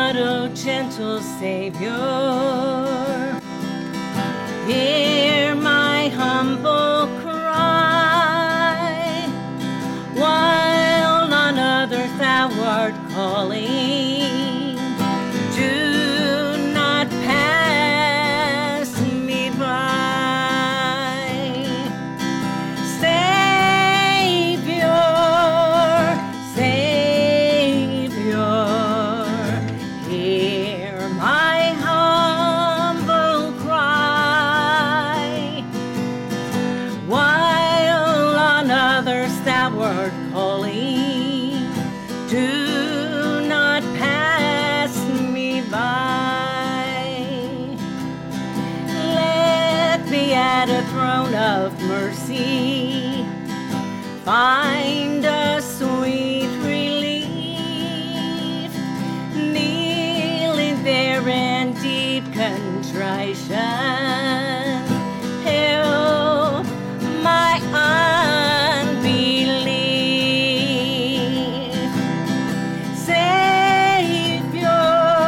But, O gentle Savior, hear my humble cry, while on others thou art calling. Do not pass me by. Savior, Savior, hear my humble cry, while on others thou art calling. Do not pass me by. Let me at a throne of mercy find a sweet relief, kneeling there in deep contrition. Help my unbelief. Savior,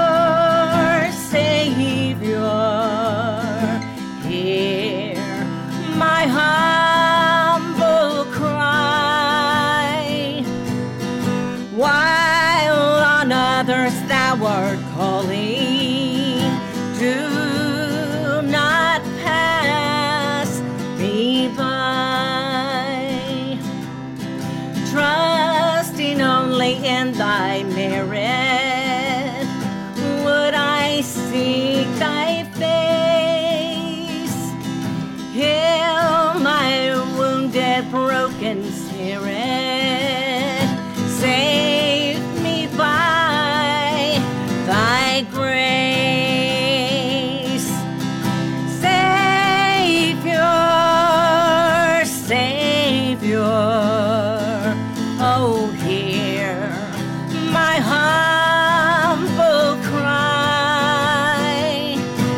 Savior, hear my humble cry, while on others thou art calling. Do not pass me by. Trusting only in thy merit, would I seek thy face. Heal my wounded, broken spirit. Save me by thy grace. Savior, Savior, oh, hear my humble cry,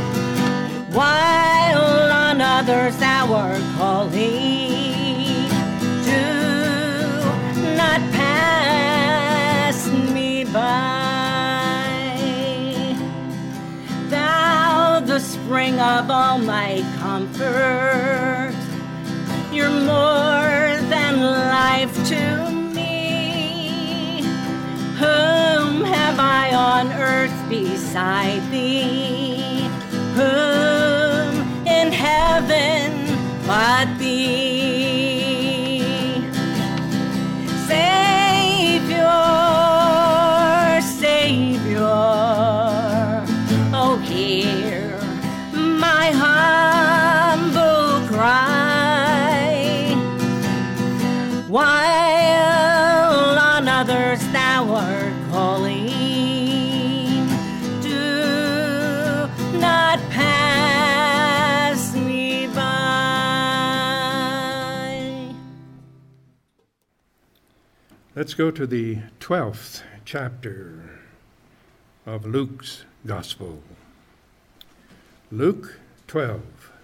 while on others thou art calling. Do not pass me by. Thou, the spring of all my comfort, you're more than life to me. Whom have I on earth beside thee? Whom in heaven but thee? Savior, Savior, oh, hear my humble cry, while on others thou art calling. Do not pass me by. Let's go to the 12th chapter of Luke's Gospel. Luke 12.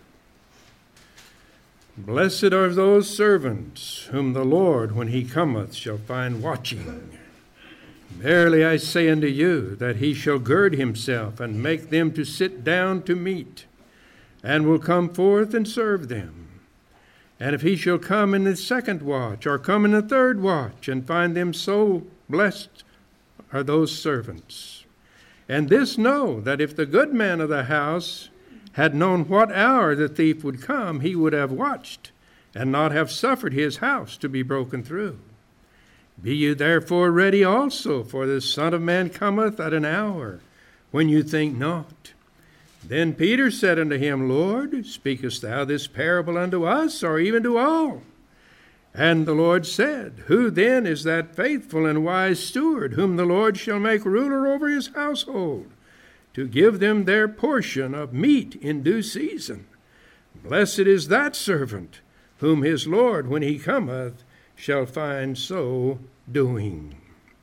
Blessed are those servants whom the Lord, when he cometh, shall find watching. Verily I say unto you, that he shall gird himself and make them to sit down to meat, and will come forth and serve them. And if he shall come in the second watch, or come in the third watch, and find them so, blessed are those servants. And this know, that if the good man of the house had known what hour the thief would come, he would have watched, and not have suffered his house to be broken through. Be you therefore ready also, for the Son of Man cometh at an hour when you think not. Then Peter said unto him, Lord, speakest thou this parable unto us, or even to all? And the Lord said, Who then is that faithful and wise steward, whom the Lord shall make ruler over his household, to give them their portion of meat in due season? Blessed is that servant, whom his Lord, when he cometh, shall find so doing.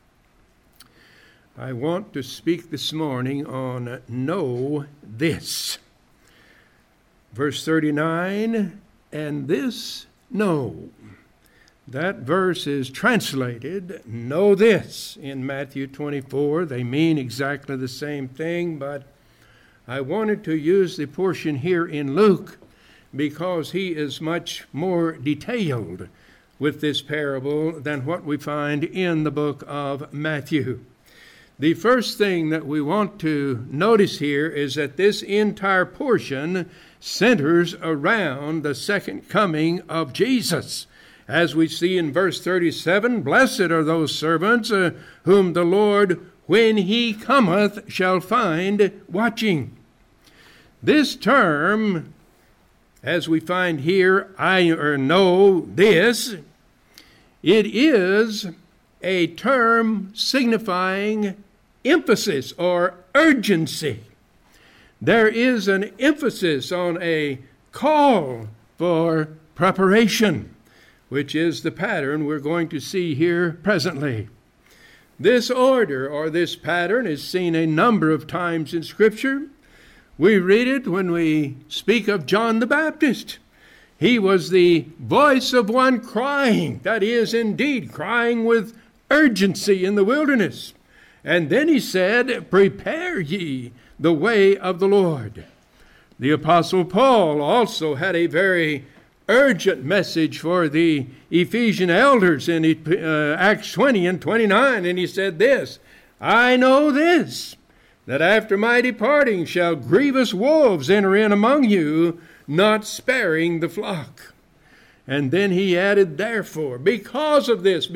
I want to speak this morning on know this. Verse 39, and this know, That verse is translated, know this, in Matthew 24. They mean exactly the same thing, but I wanted to use the portion here in Luke because he is much more detailed with this parable than what we find in the book of Matthew. The first thing that we want to notice here is that this entire portion centers around the second coming of Jesus. As we see in verse 37, blessed are those servants whom the Lord, when he cometh, shall find watching. This term, as we find here, know this, it is a term signifying emphasis or urgency. There is an emphasis on a call for preparation, which is the pattern we're going to see here presently. This order or this pattern is seen a number of times in Scripture. We read it when we speak of John the Baptist. He was the voice of one crying, that is indeed crying with urgency in the wilderness. And then he said, prepare ye the way of the Lord. The Apostle Paul also had a very urgent message for the Ephesian elders in Acts 20 and 29, and he said this, I know this, that after my departing shall grievous wolves enter in among you, not sparing the flock. And then he added, therefore, because of this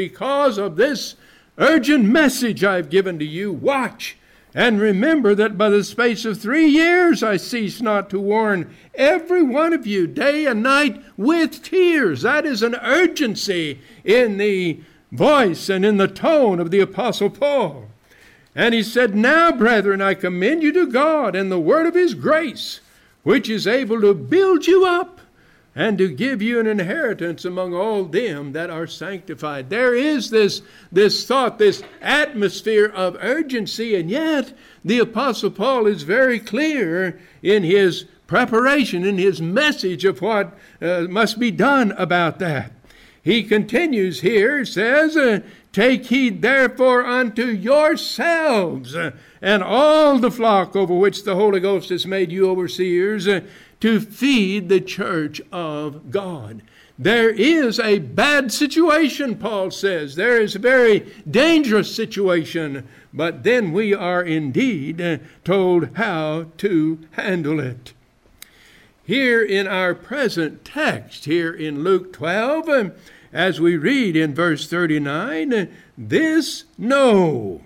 urgent message I've given to you, watch, and remember that by the space of 3 years I cease not to warn every one of you day and night with tears. That is an urgency in the voice and in the tone of the Apostle Paul. And he said, now, brethren, I commend you to God and the word of his grace, which is able to build you up and to give you an inheritance among all them that are sanctified. There is this thought, this atmosphere of urgency, and yet the Apostle Paul is very clear in his preparation, in his message of what must be done about that. He continues here, says, take heed therefore unto yourselves and all the flock over which the Holy Ghost has made you overseers, to feed the church of God. There is a bad situation, Paul says. There is a very dangerous situation, but then we are indeed told how to handle it. Here in our present text, here in Luke 12, as we read in verse 39, this know.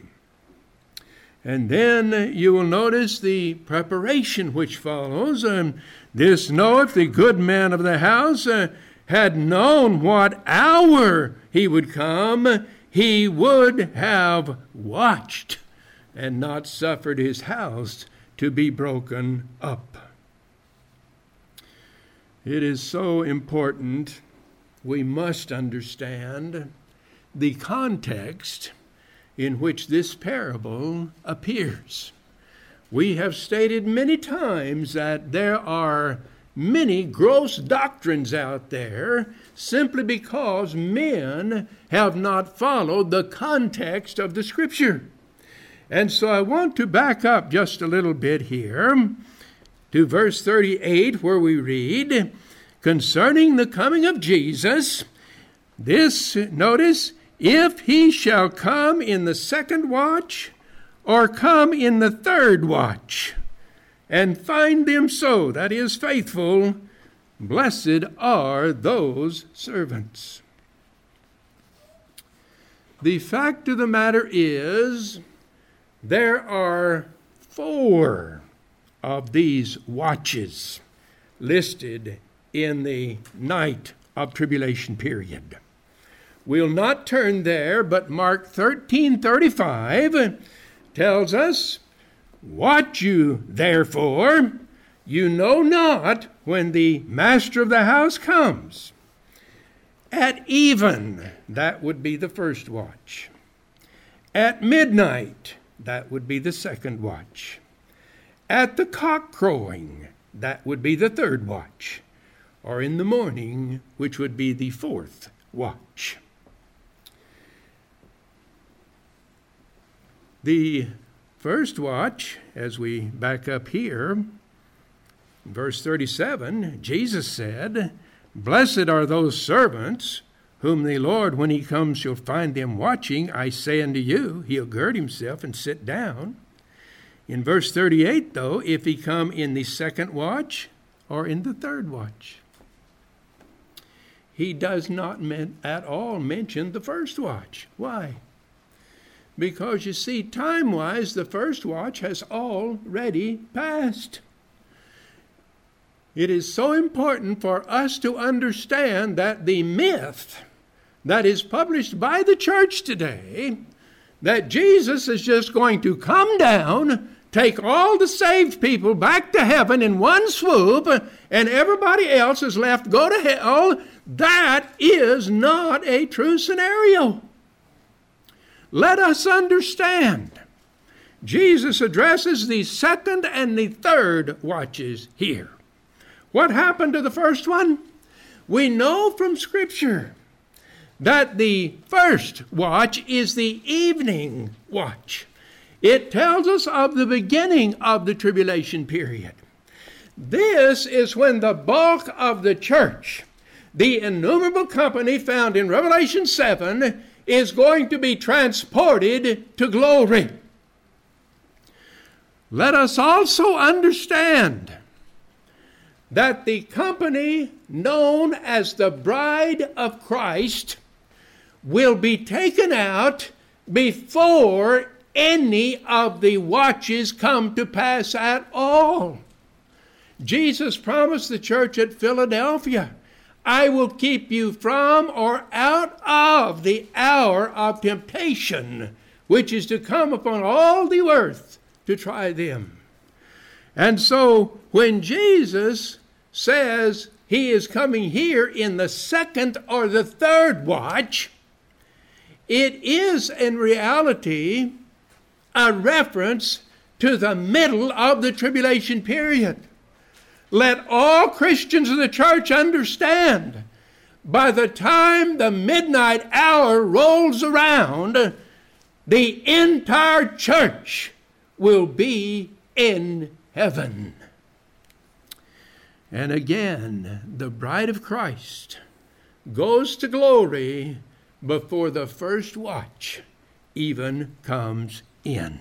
And then you will notice the preparation which follows. This know, if the good man of the house had known what hour he would come, he would have watched and not suffered his house to be broken up. It is so important. We must understand the context in which this parable appears. We have stated many times that there are many gross doctrines out there simply because men have not followed the context of the Scripture. And so I want to back up just a little bit here to verse 38, where we read, concerning the coming of Jesus, this, notice, if he shall come in the second watch or come in the third watch, and find them so, that is, faithful, blessed are those servants. The fact of the matter is, there are 4 of these watches listed in the night of tribulation period. We'll not turn there, but Mark 13:35 tells us, watch you therefore, you know not when the master of the house comes. At even, that would be the first watch. At midnight, that would be the second watch. At the cock crowing, that would be the third watch. Or in the morning, which would be the fourth watch. The first watch, as we back up here, verse 37, Jesus said, "Blessed are those servants whom the Lord, when he comes, shall find them watching. I say unto you, he'll gird himself and sit down." In verse 38, though, if he come in the second watch or in the third watch, he does not at all mention the first watch. Why? Because, you see, time-wise, the first watch has already passed. It is so important for us to understand that the myth that is published by the church today, that Jesus is just going to come down, take all the saved people back to heaven in one swoop, and everybody else is left go to hell, that is not a true scenario. Let us understand. Jesus addresses the second and the third watches here. What happened to the first one? We know from Scripture that the first watch is the evening watch. It tells us of the beginning of the tribulation period. This is when the bulk of the church, the innumerable company found in Revelation 7, is going to be transported to glory. Let us also understand that the company known as the bride of Christ will be taken out before any of the watches come to pass at all. Jesus promised the church at Philadelphia, "I will keep you from or out of the hour of temptation, which is to come upon all the earth to try them." And so when Jesus says he is coming here in the second or the third watch, it is in reality a reference to the middle of the tribulation period. Let all Christians of the church understand, by the time the midnight hour rolls around, the entire church will be in heaven. And again, the bride of Christ goes to glory before the first watch even comes in.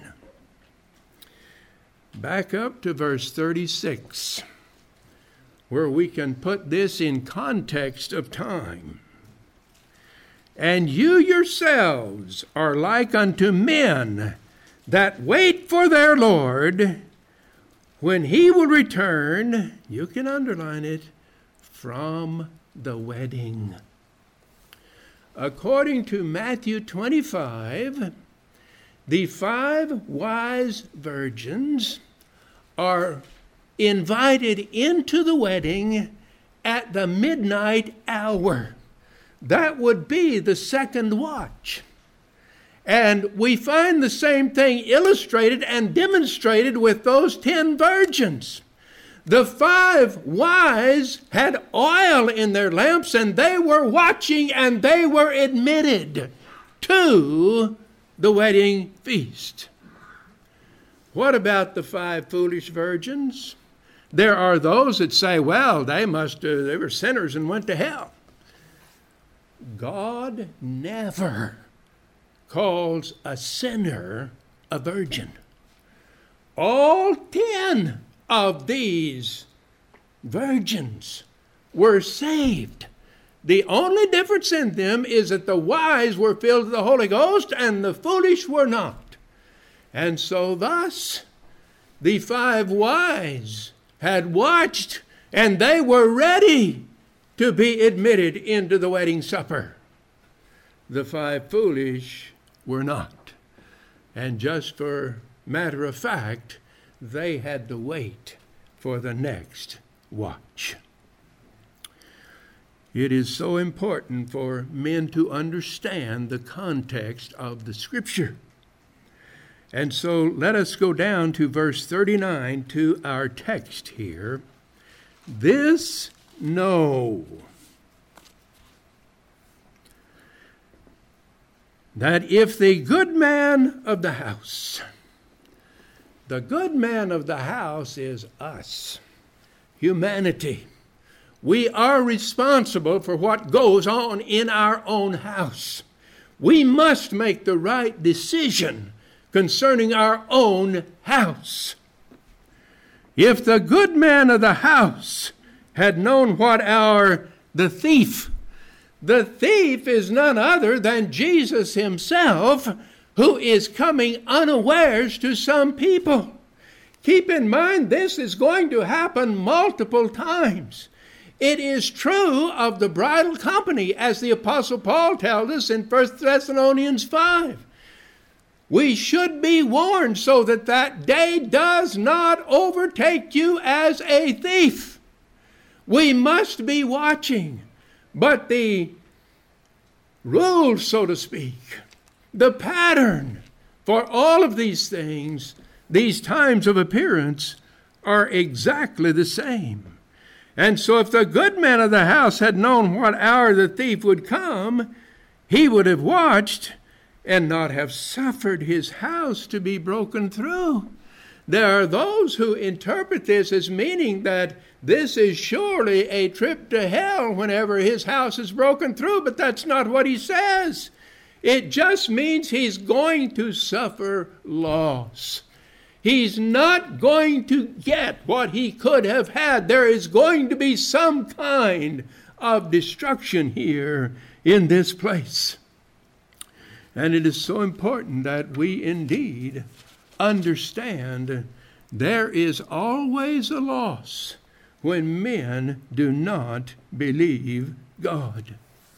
Back up to verse 36, where we can put this in context of time. "And you yourselves are like unto men that wait for their Lord, when he will return," you can underline it, "from the wedding." According to Matthew 25, the 5 wise virgins are invited into the wedding at the midnight hour. That would be the second watch. And we find the same thing illustrated and demonstrated with those 10 virgins. The 5 wise had oil in their lamps, and they were watching, and they were admitted to the wedding feast. What about the 5 foolish virgins? There are those that say, well, they were sinners and went to hell. God never calls a sinner a virgin. All 10 of these virgins were saved. The only difference in them is that the wise were filled with the Holy Ghost and the foolish were not. And so thus, the 5 wise had watched, and they were ready to be admitted into the wedding supper. The 5 foolish were not. And just for matter of fact, they had to wait for the next watch. It is so important for men to understand the context of the Scripture. And so let us go down to verse 39 to our text here. "This know, that if the good man of the house is us, humanity. We are responsible for what goes on in our own house. We must make the right decision concerning our own house. If the good man of the house had known what the thief is none other than Jesus himself, who is coming unawares to some people. Keep in mind, this is going to happen multiple times. It is true of the bridal company, as the Apostle Paul tells us in 1 Thessalonians 5. We should be warned so that that day does not overtake you as a thief. We must be watching. But the rule, so to speak, the pattern for all of these things, these times of appearance, are exactly the same. And so if the good man of the house had known what hour the thief would come, he would have watched and not have suffered his house to be broken through. There are those who interpret this as meaning that this is surely a trip to hell whenever his house is broken through, but that's not what he says. It just means he's going to suffer loss. He's not going to get what he could have had. There is going to be some kind of destruction here in this place. And it is so important that we indeed understand there is always a loss when men do not believe God.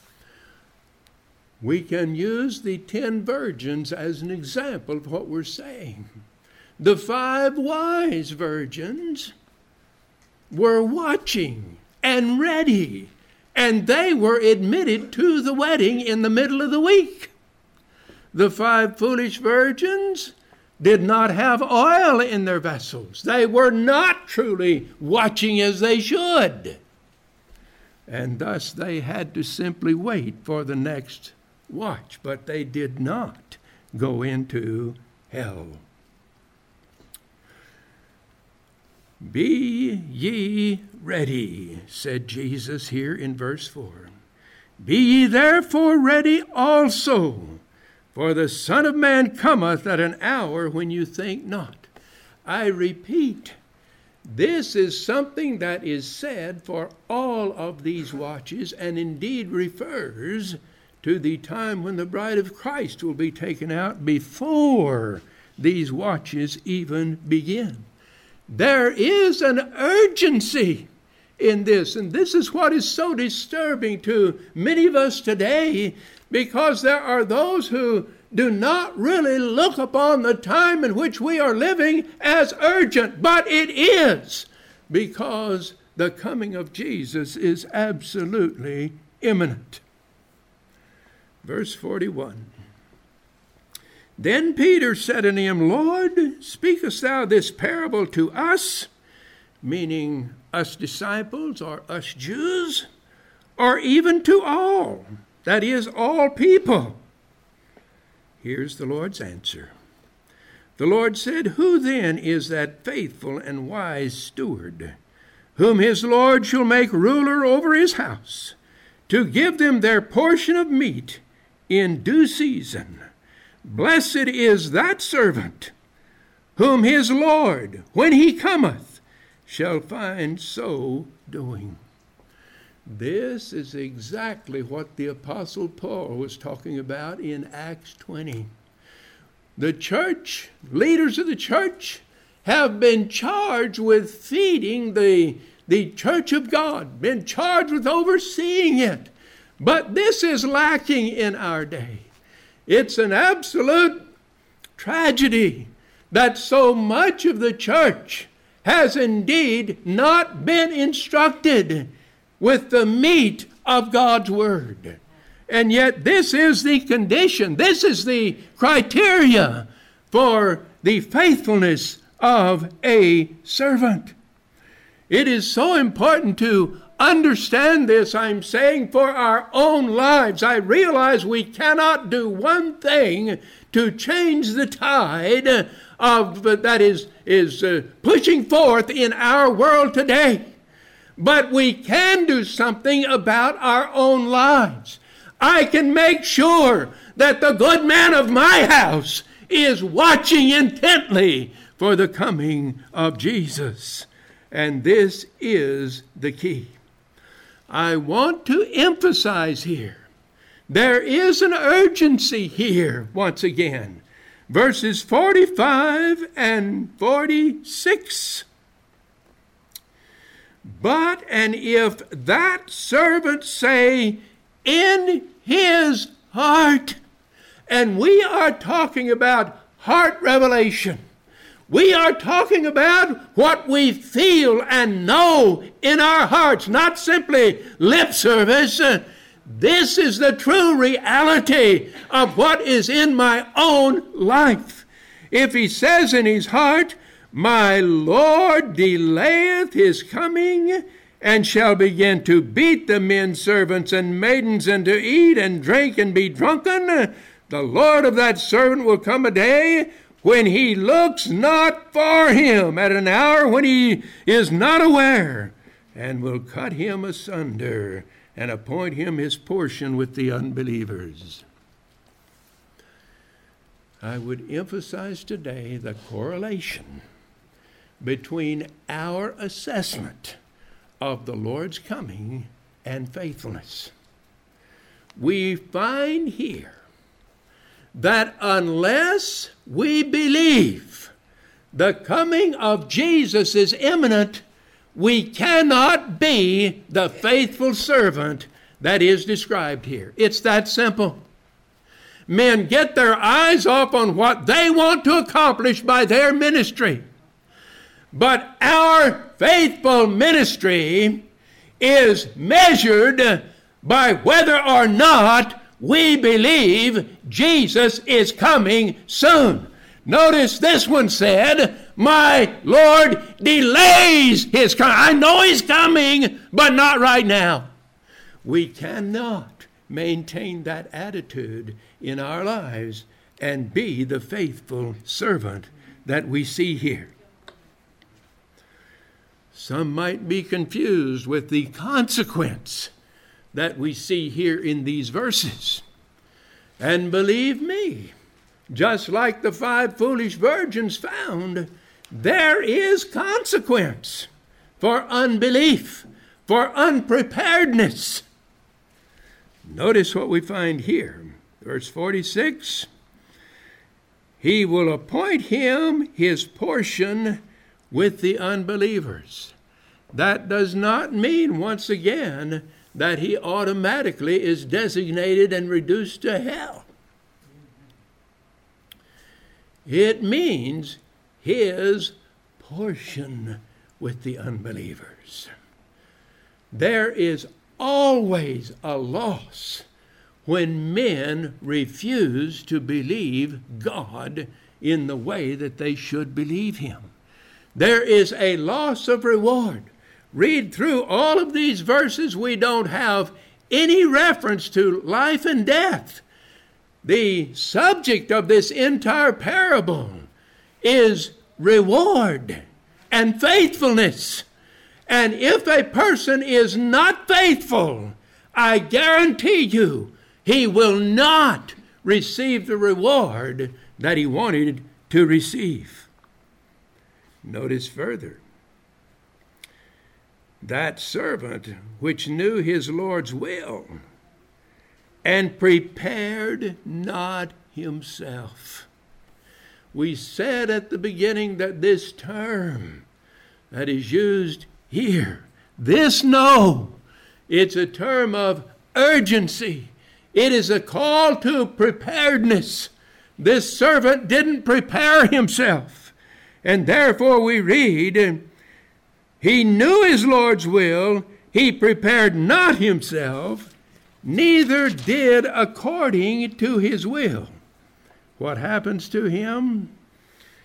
We can use the 10 virgins as an example of what we're saying. The 5 wise virgins were watching and ready, and they were admitted to the wedding in the middle of the week. The 5 foolish virgins did not have oil in their vessels. They were not truly watching as they should. And thus they had to simply wait for the next watch, but they did not go into hell. Be ye ready, said Jesus here in verse 4. Be ye therefore ready also, for the Son of Man cometh at an hour when you think not. I repeat, this is something that is said for all of these watches, and indeed refers to the time when the bride of Christ will be taken out before these watches even begin. There is an urgency in this, and this is what is so disturbing to many of us today, because there are those who do not really look upon the time in which we are living as urgent, but it is, because the coming of Jesus is absolutely imminent. Verse 41. Then Peter said unto him, Lord, speakest thou this parable to us, meaning us disciples or us Jews, or even to all, that is, all people? Here's the Lord's answer. The Lord said, Who then is that faithful and wise steward, whom his Lord shall make ruler over his house, to give them their portion of meat in due season? Blessed is that servant, whom his Lord, when he cometh, shall find so doing. This is exactly what the Apostle Paul was talking about in Acts 20. The church, leaders of the church, have been charged with feeding the church of God, been charged with overseeing it. But this is lacking in our day. It's an absolute tragedy that so much of the church has indeed not been instructed with the meat of God's Word. And yet this is the condition, this is the criteria for the faithfulness of a servant. It is so important to understand this, I'm saying for our own lives. I realize we cannot do one thing to change the tide of that is pushing forth in our world today. But we can do something about our own lives. I can make sure that the good man of my house is watching intently for the coming of Jesus. And this is the key. I want to emphasize here, there is an urgency here once again. Verses 45 and 46. But, and if that servant say in his heart, and we are talking about heart revelation. We are talking about what we feel and know in our hearts, not simply lip service. This is the true reality of what is in my own life. If he says in his heart, my Lord delayeth his coming, and shall begin to beat the men servants and maidens, and to eat and drink and be drunken, the Lord of that servant will come a day when he looks not for him, at an hour when he is not aware, and will cut him asunder and appoint him his portion with the unbelievers. I would emphasize today the correlation between our assessment of the Lord's coming and faithfulness. We find here that unless we believe the coming of Jesus is imminent, we cannot be the faithful servant that is described here. It's that simple. Men get their eyes off on what they want to accomplish by their ministry. But our faithful ministry is measured by whether or not we believe Jesus is coming soon. Notice this one said, my Lord delays his coming. I know he's coming, but not right now. We cannot maintain that attitude in our lives and be the faithful servant that we see here. Some might be confused with the consequence that we see here in these verses. And believe me, just like the 5 foolish virgins found, there is consequence for unbelief, for unpreparedness. Notice what we find here. Verse 46, he will appoint him his portion with the unbelievers. That does not mean, once again, that he automatically is designated and reduced to hell. It means his portion with the unbelievers. There is always a loss when men refuse to believe God in the way that they should believe him. There is a loss of reward. Read through all of these verses, we don't have any reference to life and death. The subject of this entire parable is reward and faithfulness. And if a person is not faithful, I guarantee you, he will not receive the reward that he wanted to receive. Notice further, that servant which knew his Lord's will and prepared not himself. We said at the beginning that this term that is used here, this no, it's a term of urgency. It is a call to preparedness. This servant didn't prepare himself. And therefore we read, he knew his Lord's will, he prepared not himself, neither did according to his will. What happens to him?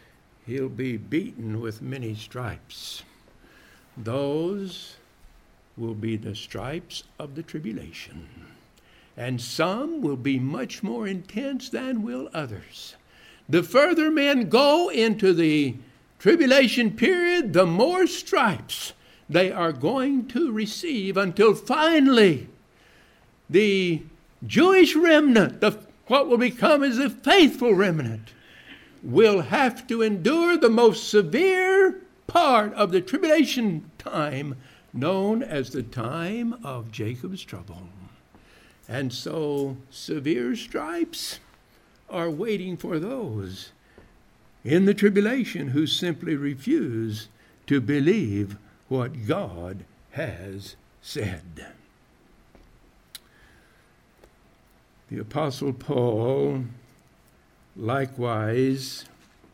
He'll be beaten with many stripes. Those will be the stripes of the tribulation. And some will be much more intense than will others. The further men go into the tribulation period, the more stripes they are going to receive, until finally the Jewish remnant, what will become as a faithful remnant, will have to endure the most severe part of the tribulation time, known as the time of Jacob's trouble. And so severe stripes are waiting for those in the tribulation who simply refuse to believe what God has said. The Apostle Paul likewise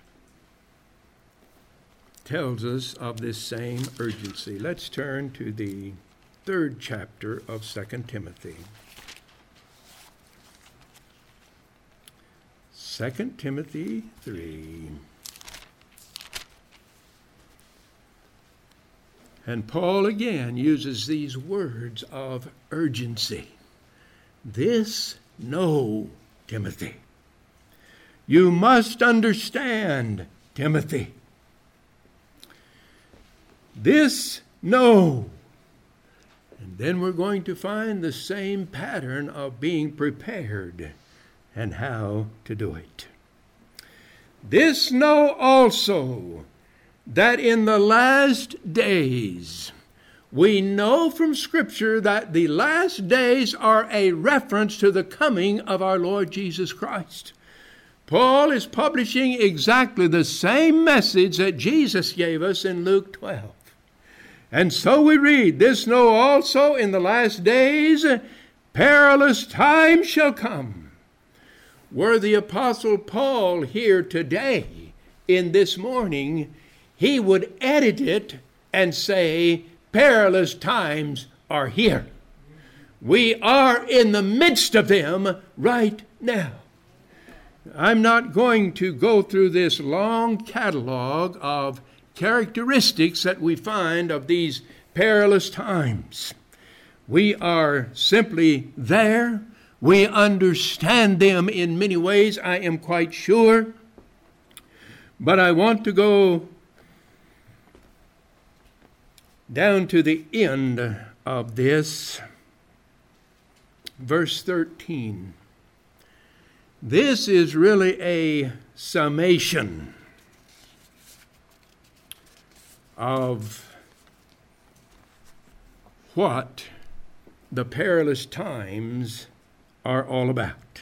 tells us of this same urgency. Let's turn to the 3rd chapter of 2 Timothy. 2 Timothy 3. And Paul again uses these words of urgency. This know, Timothy. You must understand, Timothy. This know. And then we're going to find the same pattern of being prepared and how to do it. This know also, that in the last days, we know from Scripture that the last days are a reference to the coming of our Lord Jesus Christ. Paul is publishing exactly the same message that Jesus gave us in Luke 12. And so we read, this know also, in the last days, perilous times shall come. Were the Apostle Paul here today, in this morning, he would edit it and say, perilous times are here. We are in the midst of them right now. I'm not going to go through this long catalog of characteristics that we find of these perilous times. We are simply there. We understand them in many ways, I am quite sure. But I want to go down to the end of this, verse 13. This is really a summation of what the perilous times are all about.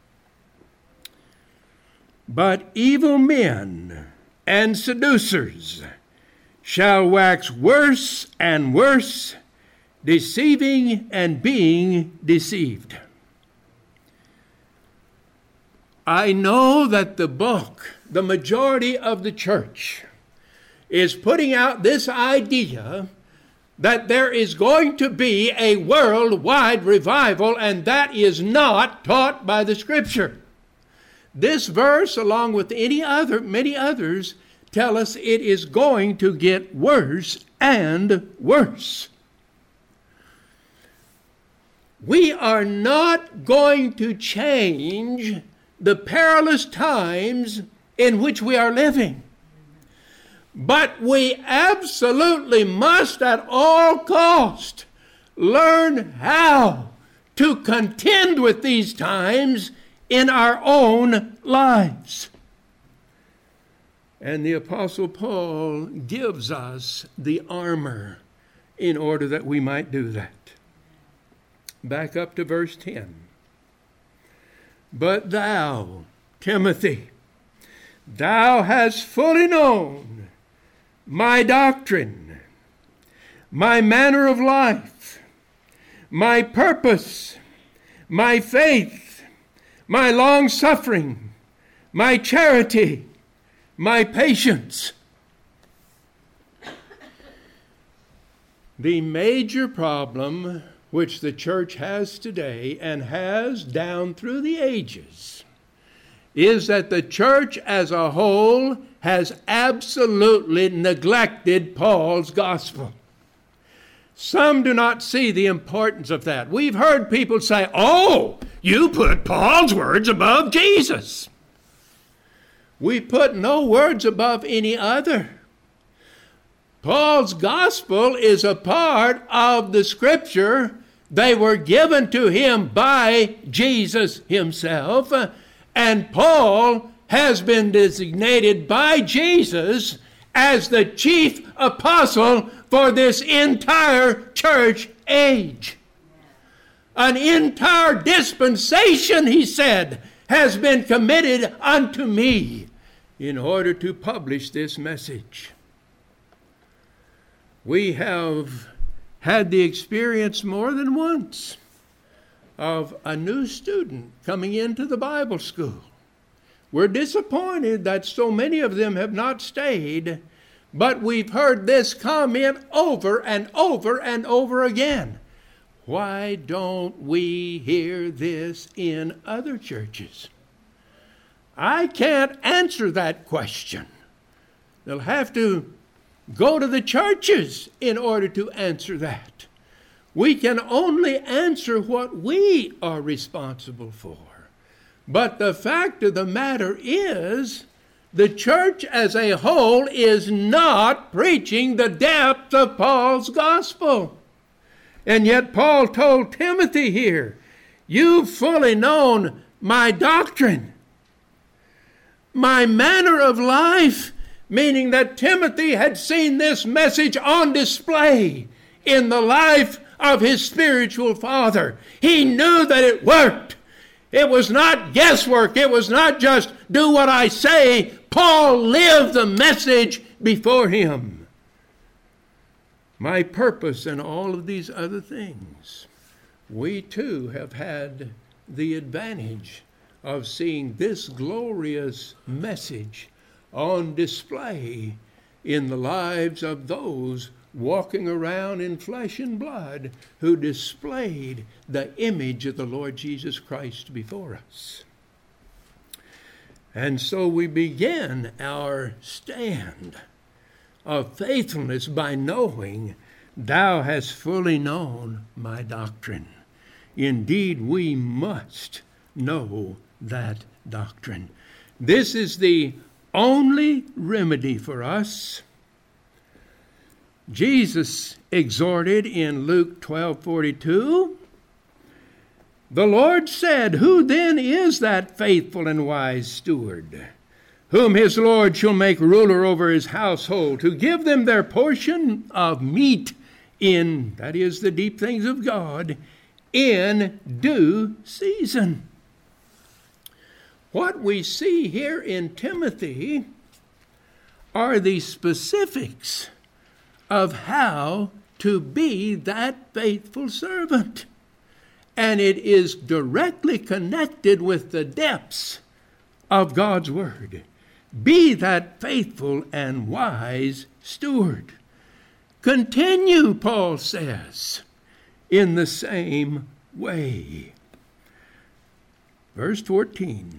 But evil men and seducers shall wax worse and worse, deceiving and being deceived. I know that the book, the majority of the church, is putting out this idea that there is going to be a worldwide revival, and that is not taught by the Scripture. This verse, along with many others, tell us it is going to get worse and worse. We are not going to change the perilous times in which we are living. But we absolutely must at all cost learn how to contend with these times in our own lives. And the Apostle Paul gives us the armor in order that we might do that. Back up to verse 10. But thou, Timothy, thou hast fully known my doctrine, my manner of life, my purpose, my faith, my long-suffering, my charity, my patience. The major problem which the church has today and has down through the ages is that the church as a whole has absolutely neglected Paul's gospel. Some do not see the importance of that. We've heard people say, oh, you put Paul's words above Jesus. We put no words above any other. Paul's gospel is a part of the Scripture. They were given to him by Jesus himself, and Paul has been designated by Jesus as the chief apostle for this entire church age. An entire dispensation, he said, has been committed unto me in order to publish this message. We have had the experience more than once of a new student coming into the Bible school. We're disappointed that so many of them have not stayed, but we've heard this comment over and over and over again. Why don't we hear this in other churches? I can't answer that question. They'll have to go to the churches in order to answer that. We can only answer what we are responsible for. But the fact of the matter is, the church as a whole is not preaching the depth of Paul's gospel. And yet Paul told Timothy here, you've fully known my doctrine, my manner of life, meaning that Timothy had seen this message on display in the life of his spiritual father. He knew that it worked. It was not guesswork. It was not just do what I say. Paul lived the message before him. My purpose and all of these other things. We too have had the advantage of seeing this glorious message on display in the lives of those walking around in flesh and blood who displayed the image of the Lord Jesus Christ before us. And so we begin our stand of faithfulness by knowing, thou hast fully known my doctrine. Indeed, we must know that doctrine. This is the only remedy for us. Jesus exhorted in Luke 12:42, the Lord said, who then is that faithful and wise steward, whom his Lord shall make ruler over his household, to give them their portion of meat in, that is, the deep things of God, in due season. What we see here in Timothy are the specifics of how to be that faithful servant. And it is directly connected with the depths of God's Word. Be that faithful and wise steward. Continue, Paul says, in the same way. Verse 14.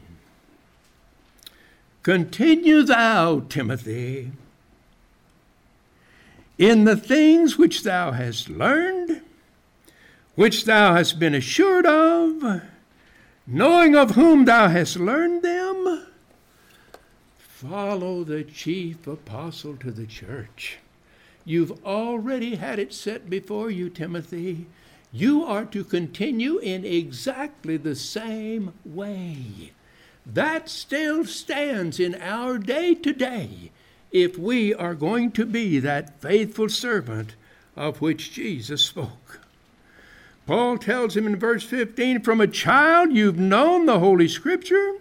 Continue thou, Timothy, in the things which thou hast learned, which thou hast been assured of, knowing of whom thou hast learned them. Follow the chief apostle to the church. You've already had it set before you, Timothy. You are to continue in exactly the same way. That still stands in our day today if we are going to be that faithful servant of which Jesus spoke. Paul tells him in verse 15, from a child you've known the Holy Scripture,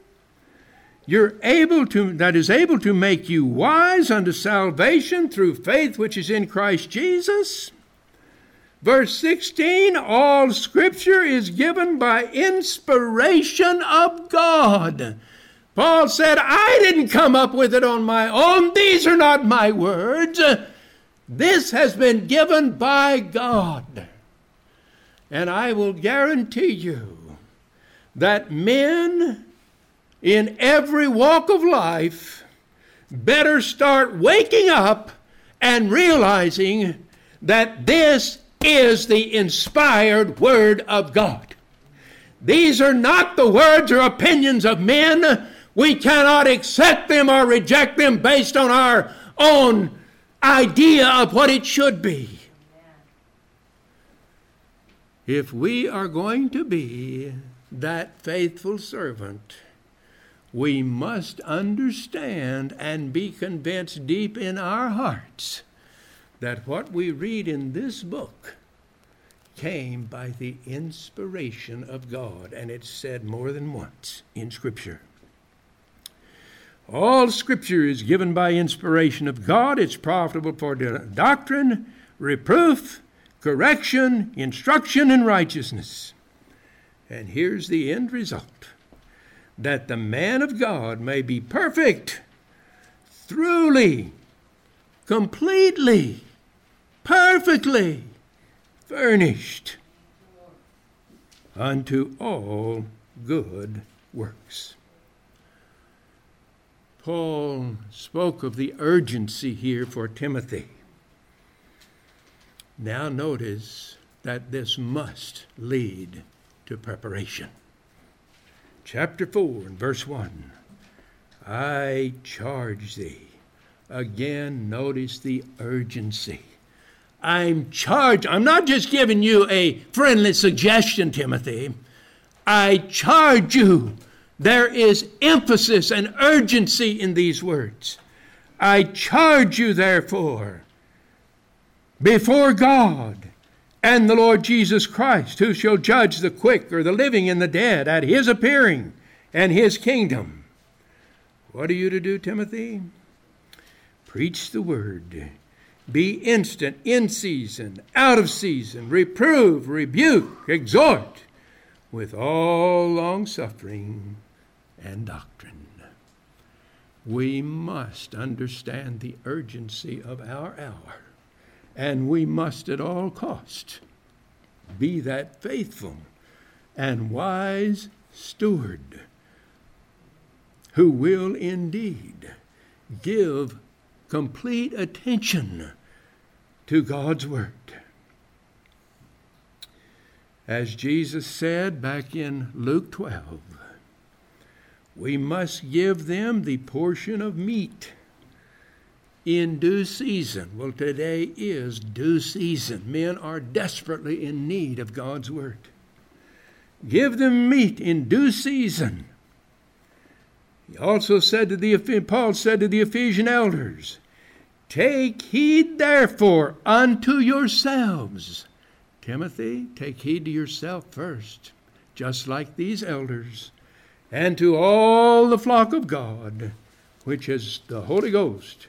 that is able to make you wise unto salvation through faith which is in Christ Jesus. Verse 16, all Scripture is given by inspiration of God. Paul said, I didn't come up with it on my own. These are not my words. This has been given by God. And I will guarantee you that men in every walk of life better start waking up and realizing that this is the inspired Word of God. These are not the words or opinions of men. We cannot accept them or reject them based on our own idea of what it should be. If we are going to be that faithful servant, we must understand and be convinced deep in our hearts that what we read in this book came by the inspiration of God, and it's said more than once in Scripture. All Scripture is given by inspiration of God. It's profitable for doctrine, reproof, correction, instruction in righteousness. And here's the end result: that the man of God may be perfect, truly, completely, perfectly furnished unto all good works. Paul spoke of the urgency here for Timothy. Now notice that this must lead to preparation. Chapter 4 and verse 1. I charge thee. Again, notice the urgency. I'm not just giving you a friendly suggestion, Timothy. I charge you. There is emphasis and urgency in these words. I charge you, therefore, before God and the Lord Jesus Christ, who shall judge the quick or the living and the dead at his appearing and his kingdom. What are you to do, Timothy? Preach the word. Be instant, in season, out of season. Reprove, rebuke, exhort with all long-suffering and doctrine. We must understand the urgency of our hour, and we must at all cost be that faithful and wise steward who will indeed give complete attention to God's Word. As Jesus said back in Luke 12, we must give them the portion of meat in due season. Well, today is due season. Men are desperately in need of God's Word. Give them meat in due season. He also said Paul said to the Ephesian elders, take heed therefore unto yourselves. Timothy, take heed to yourself first, just like these elders, and to all the flock of God, which is the Holy Ghost,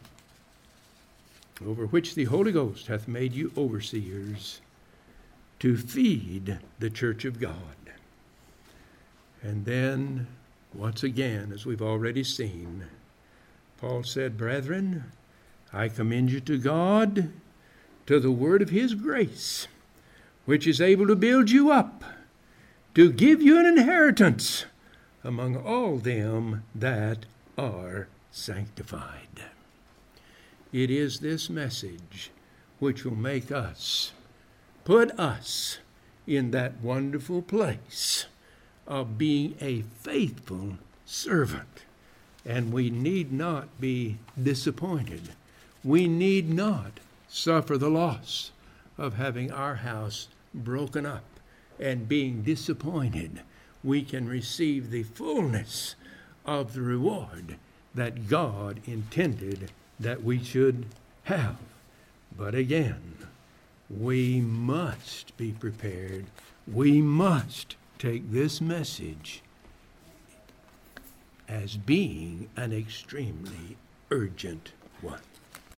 over which the Holy Ghost hath made you overseers, to feed the church of God. And then, once again, as we've already seen, Paul said, brethren, I commend you to God, to the word of his grace, which is able to build you up, to give you an inheritance among all them that are sanctified. It is this message which will make us, put us in that wonderful place of being a faithful servant. And we need not be disappointed. We need not suffer the loss of having our house broken up and being disappointed. We can receive the fullness of the reward that God intended that we should have. But again, we must be prepared. We must take this message as being an extremely urgent one.